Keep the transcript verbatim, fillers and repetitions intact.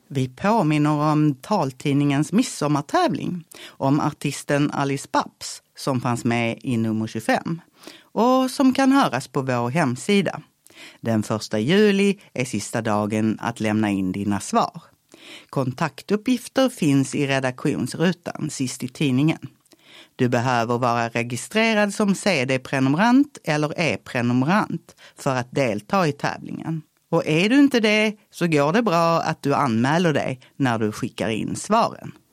Vi påminner om taltidningens midsommartävling om artisten Alice Babs som fanns med i nummer tjugofem och som kan höras på vår hemsida. Den första juli är sista dagen att lämna in dina svar. Kontaktuppgifter finns i redaktionsrutan sist i tidningen. Du behöver vara registrerad som C D-prenumerant eller E-prenumerant för att delta i tävlingen. Och är du inte det så går det bra att du anmäler dig när du skickar in svaren.